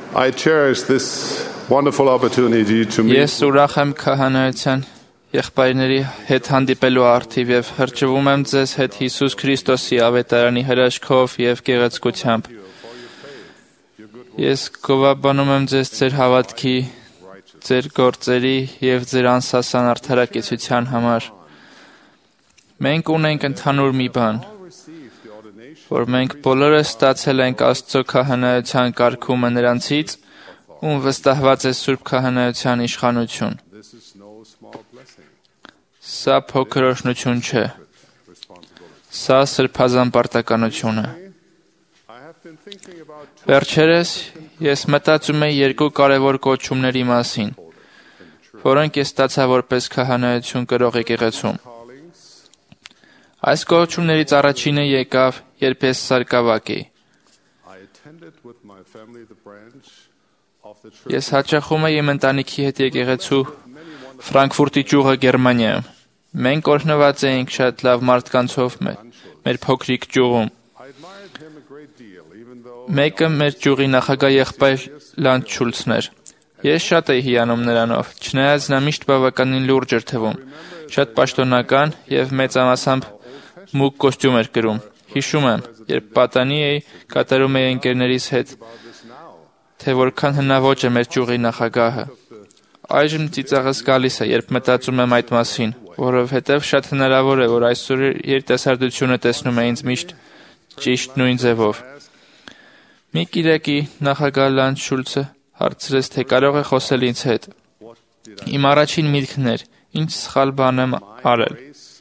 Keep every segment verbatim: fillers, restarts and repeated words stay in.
I cherish this wonderful opportunity to meet. Ես ուրախ եմ քահանայության եղբայրների հետ հանդիպելու արդիվ եւ հրճվում եմ ձեզ հետ Հիսուս Քրիստոսի ավետարանի հրաշքով եւ գեղեցկությամբ։ Ես գովաբանում եմ ձեզ ձեր հավատքի, ձեր գործերի եւ ձեր անսասան արդարակեցության համար։ Մենք ունենք ընդհանուր մի բան, որ մենք բոլորս ստացել ենք Աստծո քահանայության կարգումը նրանցից, ում վստահված է Սուրբ քահանայության իշխանություն։ Սա փոքր օրհնություն չէ։ Սա սրբազան պարտականություն է։ Վերջերս ես մտածում եմ երկու կարևոր կոչումների մասին, որոնք ես ստացա որպես քահանայություն կրող եկեղեցում։ Այս կոչումներից առաջինը եկավ, երբ ես սարկավակ էի։ Ես հաճախում էի իմ ընտանիքի հետ եկեղեցու Ֆրանկֆուրտի ճյուղը Գերմանիայում։ Մենք օրհնված էինք շատ լավ մարդկանցով մեր փոքրիկ ճյուղում։ Մեկը մեր ճյուղի նախագահ եղբայր Լանդշուլցն էր։ Ես շատ էի հիանում նրանով, չնայած նա միշտ բավականին լուրջ էր թվում, շատ պաշտոնական եւ մեծամասամբ մուգ կոստյում էր կրում։ Հիշում եմ, երբ պատանի էի, կատարում էի ընկերներիս հետ, թե որքան հնաոճ է մեր ճյուղի նախագահը։ Այժմ ծիծաղս գալիս է, երբ մտածում եմ այդ մասին, որովհետև շատ հնարավոր է, որ այսօր երիտասարդությունը տեսնում է ինձ միշտ ճիշտ նույն ձևով։ Մի կիրակի նախագահ Լանդշուլցը հարցրեց, թե կարող է խոսել ինձ հետ։ Իմ առաջին միտքն էր, ինչ սխալ բան եմ արել։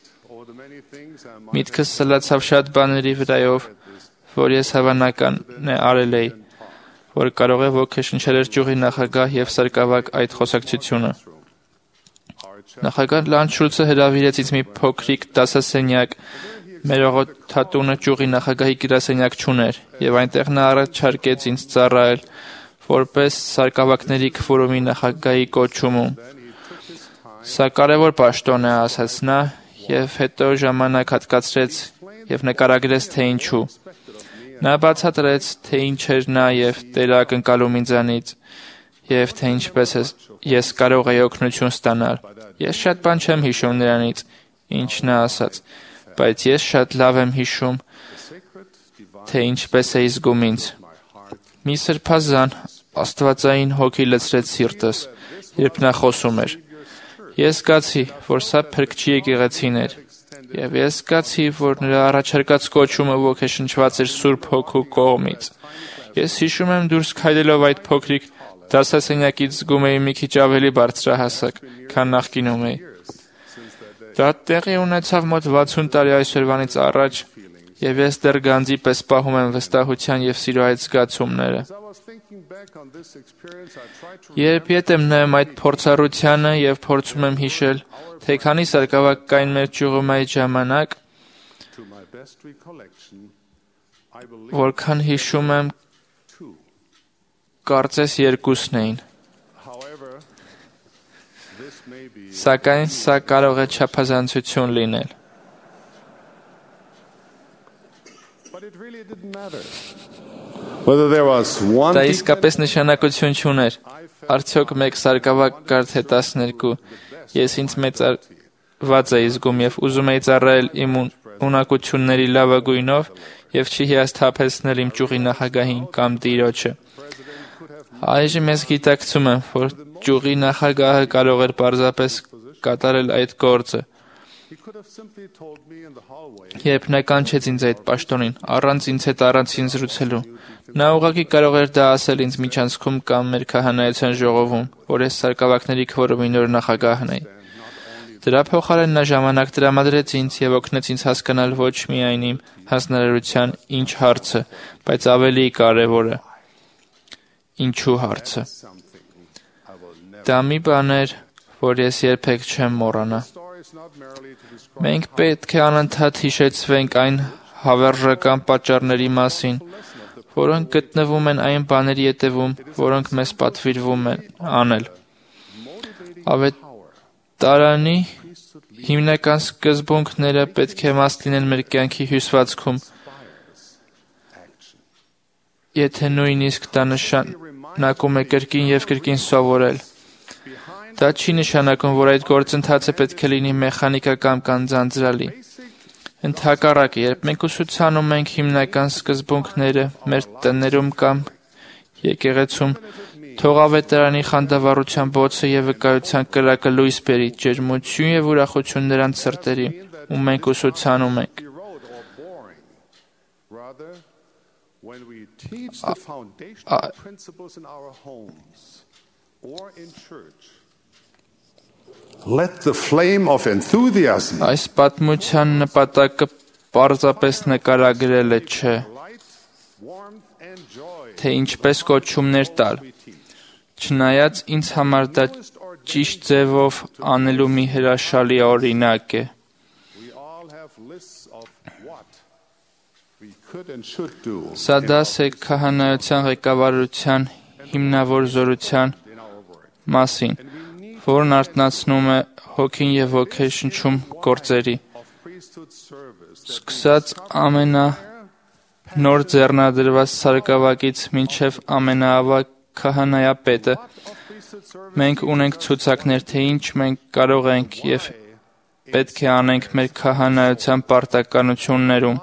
Միտքս սլացավ շատ բաների վրայով, որ ես հավանական է արել էի, որ կարող է ոգեշնչել էր ճյուղի նախագահ եւ սարկավակ այդ խոսակցությունը։ Նախագահ Լանդշուլցը հրավիրեց ինձ մի փոքրիկ դասասենյակ, մեր աղոթատունը ճյուղի նախագահի գրասենյակ չուներ, եւ այնտեղ նա առաջարկեց ինձ ծառայել որպես սարկավակների քվորումի նախագահի կոչումում։ Սա կարևոր պաշտոն է, ասաց նա, եւ հետո ժամանակ հատկացրեց եւ նկարագրեց, թե ինչու։ Նա բացատրեց, թե ինչ էր նա եւ Տերը ակնկալում ինձանից, եւ թե ինչպես ես կարող եի օգնություն ստանալ։ Ես շատ բան չեմ հիշում նրանից, ինչ նա ասաց, բայց ես շատ լավ եմ հիշում, թե ինչպես էի զգում ինձ։ Մի սրբազան աստվածային հոգի լցրեց սիրտս, երբ նա խոսում էր։ Ես զգացի, որ սա փրկչի եկեղեցին էր, եւ ես զգացի, որ նրա առաջարկած կոչումը ոգեշնչված էր Սուրբ Հոգու կողմից։ Ես հիշում եմ դուրս քայլելով այդ փոքրիկ դասասենյակից զգում էի մի քիչ ավելի բարձրահասակ, քան նախկինում էի։ Դա տեղի ունեցավ մոտ վաթսուն տարի այսօրվանից առաջ, եւ ես դեռ գանձի պես պահում եմ վստահության եւ սիրո այդ զգացումները։ Երբ ետ եմ նայում այդ փորձառությանը եւ փորձում եմ հիշել, թե քանի սարկավակ կային մեր ճյուղում այդ ժամանակ, որքան հիշում եմ, կարծես երկուսն էին։ Սակայն սա կարող է չափազանցություն լինել։ Դա իսկապես նշանակություն չուներ։ Արդյոք մեկ սարկավակ կար թե տասներկու։ Ես ինձ մեծարված էի զգում եւ ուզում էի ծառայել իմ ունակությունների լավագույնով եւ չհիասթափեցնել իմ ճյուղի նախագահին կամ տիրոջը։ Այժմ ես գիտակցում եմ, որ ճյուղի նախագահը կարող էր պարզապես կատարել այդ գործը։ Երբ նա կանչեց ինձ այդ պաշտոնին, առանց ինձ հետ առանցին զրուցելու, նա ուղղակի կարող էր դա ասել ինձ միջանցքում կամ մեր քահանայության ժողովում, որ ես սարկավակների քվորումի նոր նախագահն էի։ Դրա փոխարեն նա ժամանակ տրամադրեց ինձ եւ օգնեց ինձ հասկանալ ոչ միայն իմ հանձնարարության ինչ հարցը, բայց ավելի կարևորը՝ ինչու հարցը։ Դա մի բան էր, որ ես երբեք չեմ մոռանա։ Մենք պետք է անընդհատ հիշեցվենք այն հավերժական պատճառների մասին, որոնք գտնվում են այն բաների ետևում, որոնք մեզ պատվիրվում են անել։ Ավետարանի հիմնական սկզբունքները պետք է մաս լինեն մեր կյանքի հյուսվածքում, եթե նույնիսկ դա նշան նակում է կրկին և կրկին սովորել։ Դա չի նշանակում, որ այդ գործընթացը պետք է լինի մեխանիկական կամ ձանձրալի։ Ընդհակառակը, երբ մենք ուսուցանում ենք հիմնական սկզբունքները մեր տներում կամ եկեղեցում, թող ավետարանի խանդավառության բոցը և վկայության կրակը լույս բերի ջերմություն և ուրախություն նրանց սրտերի, ու մենք ուսուցանում ենք։ When we teach the foundational principles in our homes or in church, let the flame of enthusiasm Այս պատմության նպատակը պարզապես նկարագրելը չէ, թե ինչպես կոչումներ տալ, չնայած ինձ համար դա ճիշտ ձևով անելու մի հրաշալի օրինակ է։ Սա դաս է քահանայության ղեկավարության հիմնավոր զորության մասին, որն արթնացնում է հոգին և ոգեշնչում գործերի։ Սկսած ամենանոր ձեռնադրված սարկավակից մինչև ամենաավագ քահանայապետը, մենք ունենք ցուցակներ, թե ինչ մենք կարող ենք և պետք է անենք մեր քահանայության պարտականություններում,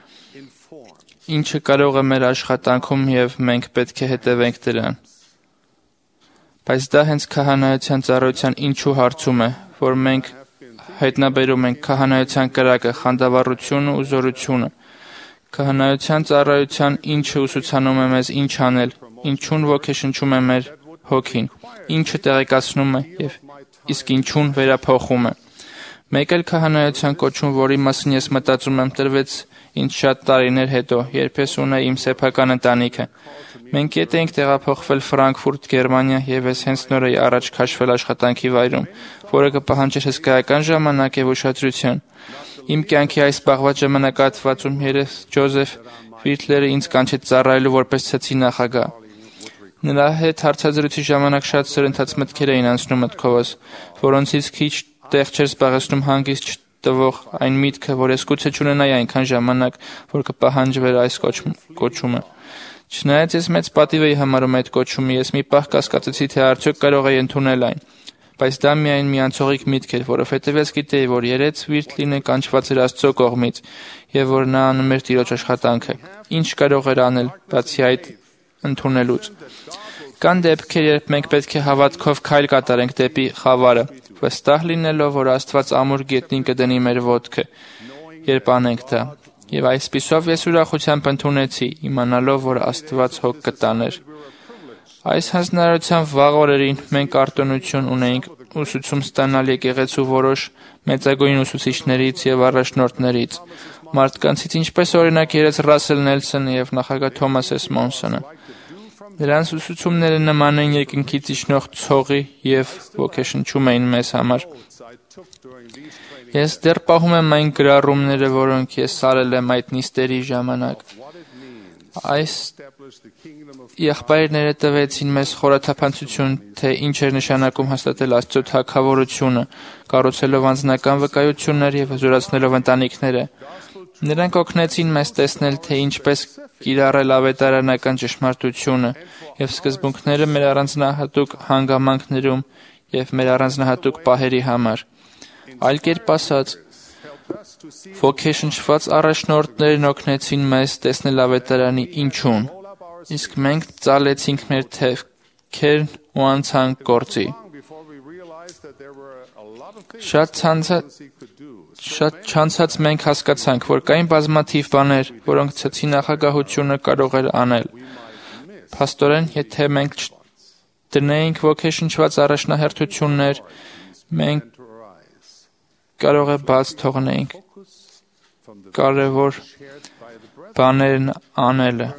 ինչը կարող է մեր աշխատանքում և մենք պետք է հետևենք դրան։ Բայց դա հենց քահանայության ծառայության ինչու հարցում է, որ մենք հայտնաբերում ենք քահանայության կրակը, խանդավառությունը ու զորությունը։ Քահանայության ծառայության ինչը ուսուցանում է մեզ ինչ անել, ինչուն ոգեշնչում է մեր հոգին, ինչը տեղեկացնում է և իսկ ինչուն վերափոխում է։ Մեկ էլ քահանայության կոչում, որի մասին ես մտածում եմ, տրվեց ինձ շատ տարիներ հետո, երբ ես ունեի իմ սեփական ընտանիքը։ Մենք ետ էինք տեղափոխվել Ֆրանկֆուրտ, Գերմանիա, և ես հենց նոր էի առաջ քաշվել աշխատանքի վայրում, որը կպահանջեր հսկայական ժամանակ և ուշադրություն։ Իմ կյանքի այս պահված ժամանակահատվածում երես Ջոզեֆ Վիրթլերը ինձ կանչեց ծառայելու որպես ցեցի նախագահ։ Նրա հետ հարցազրույցի ժամանակ շատ սրընթաց մտքեր էին անցնում մտքովս, որոնցից քիչ տեղ չէր զբաղեցնում հանգիստ տվող այն միտքը, որ ես գուցե չունենայի այնքան ժամանակ, որ կպահանջվեր այս կոչումը։ Չնայած ես մեծ պատիվ էի համարում այդ կոչումը, ես մի պահ կասկածեցի, թե արդյոք կարող էի ընդունել այն, բայց դա միայն մի անցողիկ միտք էր, որովհետև ես գիտեի, որ երեց Վիրթլինը կանչված էր Աստծո կողմից, և որ նա անում էր Տիրոջ աշխատանքը։ Ինչ կարող էր անել, բացի այդ ընդունելուց։ Կան դեպքեր, երբ մենք պետք է հավատքով քայլ կատարենք դեպի խավարը, վստահ լինելով, որ Աստված ամուր գետնին կդնի մեր ոտքը, երբ անենք դա։ Եվ այսպիսով ես ուրախությամբ ընդունեցի, իմանալով, որ Աստված հոգ կտաներ։ Այս հանձնարարության վաղ օրերին մենք արտոնություն ունեինք ուսուցում ստանալ եկեղեցու որոշ մեծագույն ուսուցիչներից և առաջնորդներից, մարդկանցից ինչպես օրինակ երեց Ռասել Նելսոնը և նախագահ Թոմաս Էս Մոնսոնը։ Նրանց ուսուցումները նման էին երկնքից իջնող ցողի և ոգեշնչում էին մեզ համար։ Ես դեռ պահում եմ այն գրառումները, որոնք ես արել եմ այդ նիստերի ժամանակ։ Այս եղբայրները տվեցին մեզ խորաթափանցություն, թե ինչ էր նշանակում հաստատել Աստծո թագավորությունը, կառուցելով անձնական վկայություններ և հզորացնելով ընտանիքները։ Նրանք օգնեցին մեզ տեսնել, թե ինչպես կիրառել ավետարանական ճշմարտությունը և սկզբունքները մեր առանձնահատուկ հանգամանքներում և մեր առանձնահատուկ պահերի համար։ Այլ կերպ ասած, ոգեշնչված առաջնորդներն օգնեցին մեզ տեսնել ավետարանի ինչուն, իսկ մենք ծալեցինք մեր թևքերն ու անցանք գործի։ Շատ ցանցած Շատ չանցած մենք հասկացանք, որ կային բազմաթիվ բաներ, որոնք ցեցի նախագահությունը կարող էր անել։ Փաստորեն, եթե մենք դնեինք ոգեշնչված առաջնահերթություններ, մենք կարող է բաց թողնեինք կարևոր բաներն անելը։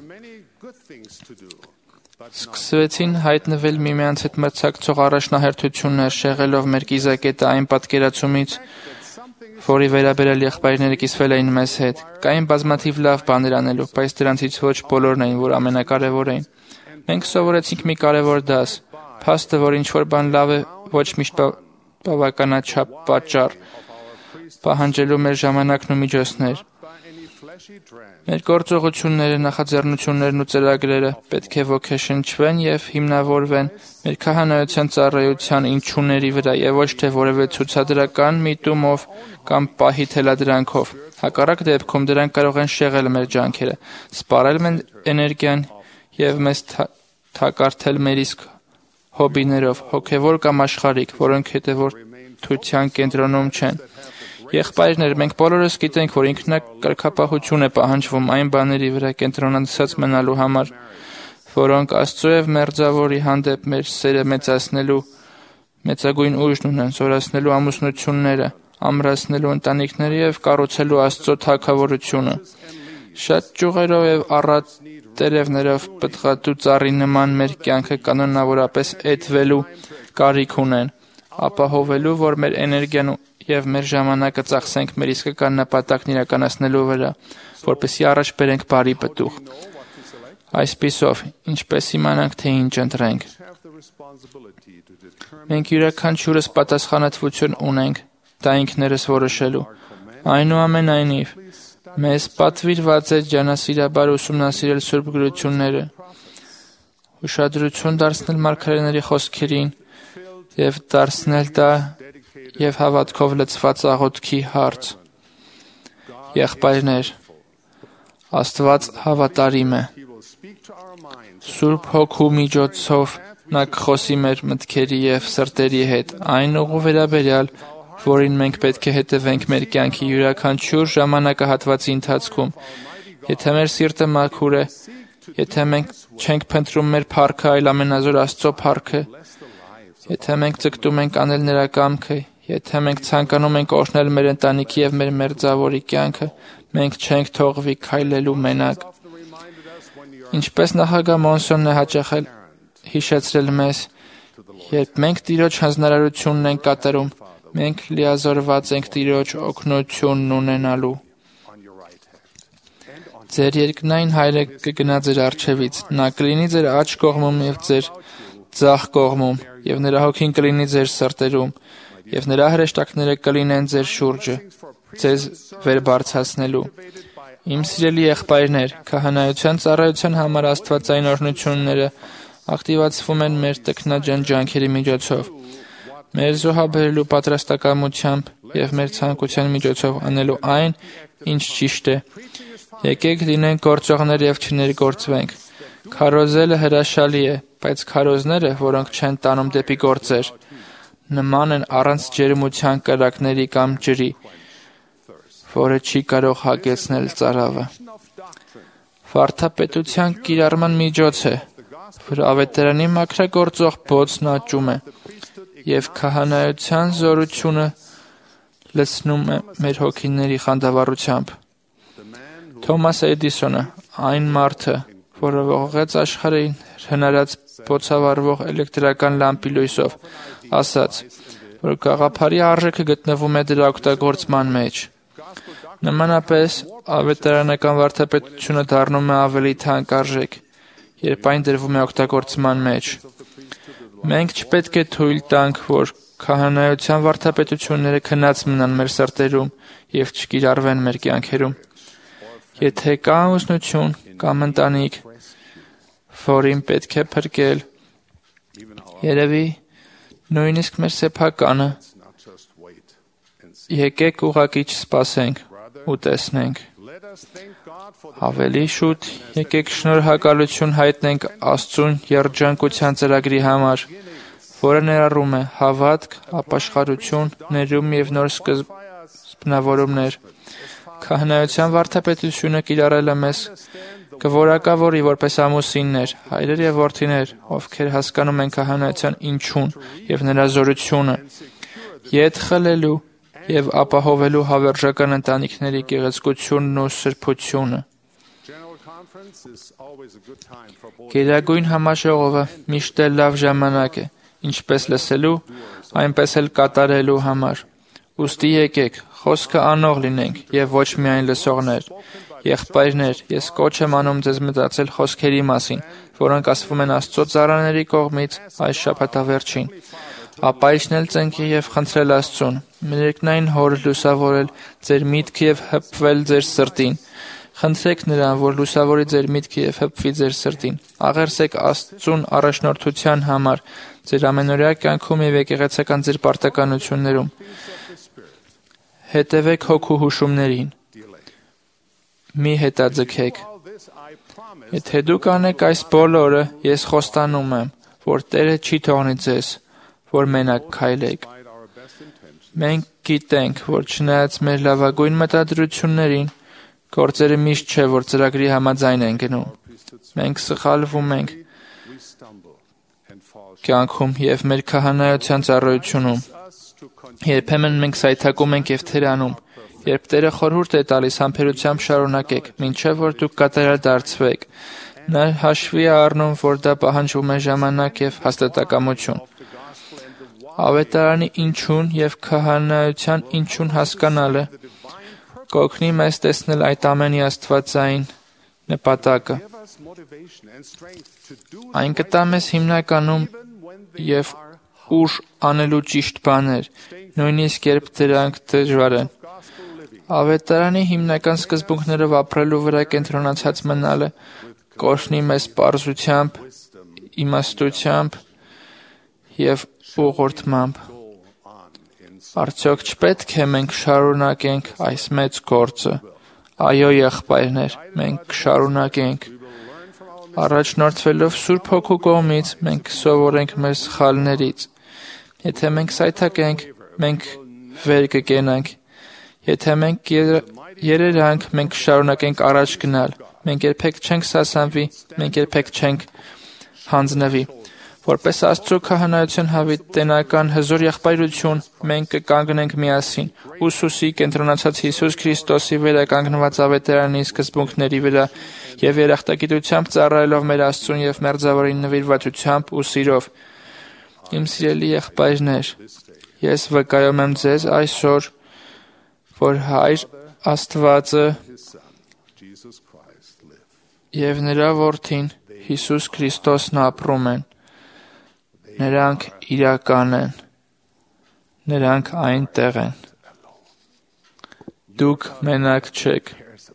Սկսվեցին հայտնվել միմյանց հետ մրցակցող առաջնահերթություններ, շեղելով մեր կիզակետը այն պատկերացումից, որի վերաբերյալ եղբայրները կիսվել էին մեզ հետ։ Կային բազմաթիվ լավ բաներ անելու, բայց դրանցից ոչ բոլորն էին, որ ամենակարևոր էին։ Մենք սովորեցինք մի կարևոր դաս, փաստը, որ ինչ-որ բան լավ է, ոչ միշտ բավականաչափ պատճառ, պահանջելու մեր ժամանակն ու միջոցներ։ Մեր գործողությունները, նախաձեռնություններն ու ծրագրերը պետք է ոգեշնչվեն եւ հիմնավորվեն մեր քահանայության ծառայության ինչուների վրա եւ ոչ թե որևէ ցուցադրական միտումով կամ պահի թելադրանքով։ Հակառակ դեպքում դրանք կարող են շեղել մեր ջանքերը, սպառել մեր էներգիան եւ մեզ թակարդել մեր իսկ հոբիներով, հոգեվոր կամ աշխարհիկ, որոնք հետևորդության կենտրոնում չեն։ Եղբայրներ, մենք բոլորս գիտենք, որ ինքնակարգապահություն է պահանջվում այն բաների վրա կենտրոնացած մնալու համար, որոնք Աստծո եւ մերձավորի հանդեպ մեր սերը մեծացնելու մեծագույն ուժն ունեն, զորացնելու ամուսնությունները, ամրացնելու ընտանիքները եւ կառուցելու Աստծո թագավորությունը։ Շատ ճյուղերով եւ առատերևներով պտղատու ծառի նման մեր կյանքը կանոնավորապես էդվելու կարիք ունեն, ապահովելու, որ մեր էներգիան եւ մեր ժամանակը ծախսենք մեր իսկական նպատակն իրականացնելու վրա, որպեսզի առաջ բերենք բարի պտուղ։ Այսպիսով, ինչպես իմանանք, թե ինչ ընտրենք։ Մենք յուրաքանչյուրս պատասխանատվություն ունենք դա ինքներս որոշելու։ Այնուամենայնիվ, մեզ պատվիրված է ջանասիրաբար ուսումնասիրել Սուրբ Գրությունները, ուշադրություն դարձնել մարգարեների խոսքերին եւ դարձնել դա եւ հավատքով լցված աղոթքի հարց։ Եղբայրներ, Աստված հավատարիմ է։ Սուրբ Հոգու միջոցով նա կխոսի մեր մտքերի եւ սրտերի հետ այն ուղու վերաբերյալ, որին մենք պետք է հետևենք մեր կյանքի յուրաքանչյուր ժամանակահատվածի ընթացքում։ Եթե մեր սիրտը մաքուր է, եթե մենք չենք փնտրում մեր փառքը, այլ ամենազոր Աստծո փառքը, եթե մենք ձգտում ենք անել նրա կամքը, եթե մենք ցանկանում ենք օրհնել մեր ընտանիքի եւ մեր մերձավորի կյանքը, մենք չենք թողվի քայլելու մենակ։ Ինչպես նախագահ Մոնսոնն է հաճախ հիշեցրել մեզ, երբ մենք Տիրոջ հանձնարարությունն ենք կատարում, մենք լիազորված ենք Տիրոջ օգնությունն ունենալու։ Ձեր երկնային Հայրը կգնա ձեր առջևից, նա կլինի ձեր աջ կողմում եւ ձեր ձախ կողմում, եւ նրա հոգին կլինի ձեր սրտերում, եւ նրա հրեշտակները կլինեն ձեր շուրջը, ձեզ վեր բարձրացնելու։ Իմ սիրելի եղբայրներ, քահանայության ծառայության համար աստվածային օրհնությունները ակտիվացվում են մեր տքնաջան ջանքերի միջոցով, մեր զոհաբերելու պատրաստակամությամբ եւ մեր ցանկության միջոցով անելու այն, ինչ ճիշտ է։ Եկեք լինենք գործողներ եւ չներգործվենք։ Քարոզելը հրաշալի է, բայց քարոզները, որոնք չեն տանում դեպի գործեր, նման են առանց ջերմության կրակների կամ ջրի, որը չի կարող հագեցնել ծարավը։ Վարդապետության կիրառման միջոց է, որ ավետարանի մաքրագործող բոցն աճում է եւ քահանայության զորությունը լցնում է մեր հոգիների խանդավառությամբ։ Թոմաս Էդիսոնը, այն մարդը, որը ողողեց աշխարհին հնարած բոցավառվող էլեկտրական լամպի լույսով, ասաց, որ գաղափարի արժեքը գտնվում է դրա օգտագործման մեջ։ Նմանապես, ավետարանական վարդապետությունը դառնում է ավելի թանկարժեք, երբ այն դրվում է օգտագործման մեջ։ Մենք չպետք է թույլ տանք, որ քահանայության վարդապետությունները քնած մնան մեր սրտերում եւ չկիրառվեն մեր կյանքերում։ Եթե կա ամուսնություն կամ ընտանիք, որին պետք է փրկել, երևի նույնիսկ մեր սեփականը, եկեք ուղղակի չսպասենք ու տեսնենք։ Ավելի շուտ եկեք շնորհակալություն հայտնենք Աստծուն երջանկության ծրագրի համար, որը ներառում է հավատք, ապաշխարություն, ներում եւ նոր սկզբնավորումներ։ Քահանայության վարդապետությունը կիրառելը մեզ կորակավորի որպես ամուսիններ, հայրեր եւ որդիներ, ովքեր հասկանում են քահանայության ինչուն եւ նրա զորությունը, ետ խլելու եւ ապահովելու հավերժական ընտանիքների գեղեցկությունն ու սրբությունը։ Գերագույն համաժողովը միշտ էլ լավ ժամանակ է, ինչպես լսելու, այնպես էլ կատարելու համար։ Ուստի եկեք, խոսքը անող լինենք եւ ոչ միայն լսողներ։ Եղբայրներ, ես կոչ եմ անում ձեզ մտածել խոսքերի մասին, որոնք ասվում են Աստծո ծառաների կողմից այս շաբաթավերջին։ Ապա իջնել ծնկի եւ խնդրել Աստծուն, մեր երկնային Հոր լուսավորել ձեր միտքը եւ հպվել ձեր սրտին, Խնդրեք նրան, որ լուսավորի ձեր միտքը և հպվի ձեր սրտին։ Աղերսեք Աստծուն առաջնորդության համար ձեր ամենօրյա կյանքում և եկեղեցական ձեր պարտականություններում։ Հետևեք հոգու հուշումներին։ Մի հետաձգեք։ Եթե դուք անեք այս բոլորը, ես խոստանում եմ, որ Տերը չի թողնի ձեզ, որ մենակ քայլեք։ Մենք գիտենք, որ չնայած մեր լավագույն մտադրություններին, գործերը միշտ չէ, որ ծրագրի համաձայն են գնում։ Մենք սխալվում ենք կյանքում և մեր քահանայության ծառայությունում։ Երբեմն մենք սայթակում ենք և թերանում։ Երբ Տերը խորհուրդ է տալիս, համբերությամբ շարունակեք, մինչև որ դուք կատարյալ դարձվեք։ Նա հաշվի է առնում, որ դա պահանջում է ժամանակ և հաստատակամություն։ Ավետարանի ինչուն և քահանայության ինչուն հասկանալը կօգնի մեզ տեսնել այդ ամենի աստվածային նպատակը։ Այն կտա մեզ հիմնականում և ուժ անելու ճիշտ բաներ, նույնիսկ երբ դրանք դժվար են։ Ավետարանի հիմնական սկզբունքներով ապրելու վրա կենտրոնացած մնալը կօգնի մեզ պարզությամբ, իմաստությամբ և ուղղորդմամբ։ Արդյոք չպետք է մենք շարունակենք այս մեծ գործը։ Այո, եղբայրներ, մենք կշարունակենք։ Առաջնորդվելով Սուրբ Հոգու կողմից, մենք կսովորենք մեր սխալներից։ Եթե մենք սայթաքենք, մենք վեր կկենանք։ Եթե մենք երերանք, մենք կշարունակենք առաջ գնալ։ Մենք երբեք չենք սասանվի, մենք երբեք չենք հանձնվի։ Որպես Աստծո քահանայության հավիտենական հզոր եղբայրություն, մենք կկանգնենք միասին ուսուսի կենտրոնացած Հիսուս Քրիստոսի վերականգնված ավետարանի սկզբունքների վրա և երախտագիտությամբ ծառայելով մեր Աստծուն և Մերձավորի նվիրվածությամբ ու սիրով։ Իմ սիրելի եղբայրներ, ես վկայում եմ ձեզ այսօր, որ Հայր Աստվածը և Նրա Որդին Հիսուս Քրիստոսն ապրում են։ Նրանք իրական են։ Նրանք այնտեղ են։ Դուք մենակ չեք։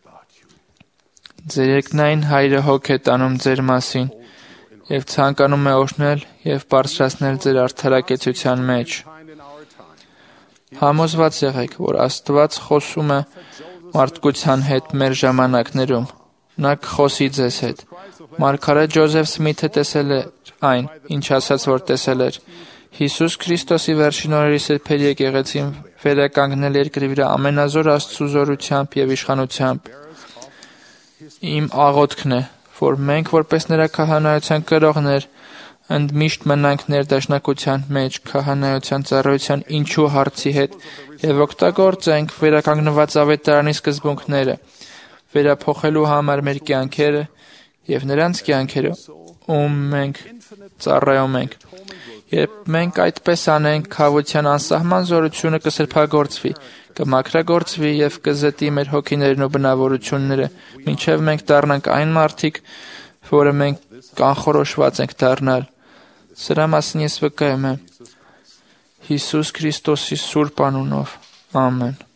Ձեր երկնային Հայրը հոգ է տանում ձեր մասին և ցանկանում է օրհնել և բարձրացնել ձեր արդարակեցության մեջ։ Համոզված եղեք, որ Աստված խոսում է մարդկության հետ մեր ժամանակներում։ Նա կխոսի ձեզ հետ։ Մարգարե Ջոզեֆ Սմիթը տեսել էր այն, ինչ ասաց, որ տեսել էր։ Հիսուս Քրիստոսի վերջին օրերի սրբերի եկեղեցին վերականգնել երկրի վրա ամենազոր Աստծու զորությամբ և իշխանությամբ։ Իմ աղոթքն է, որ մենք, որպես Նրա քահանայության կրողներ, ընդմիշտ մնանք ներդաշնակության մեջ քահանայության ծառայության ինչու հարցի հետ և օգտագործենք վերականգնված ավետարանի սկզբունքները, վերափոխելու համար մեր կյանքերը և նրանց կյանքերը, ում մենք ծառայում ենք։ Երբ մենք այդպես անենք, քավության անսահման զորությունը կսրբագործվի, կմաքրագործվի և կզտի մեր հոգիներն ու բնավորությունները, մինչև մենք դառնանք այն մարդիկ, որը մենք կանխորոշված ենք դառնալ։ Սրա մասին ես վկայում եմ Հիսուս Քրիստոսի սուրբ անունով։ Ամեն։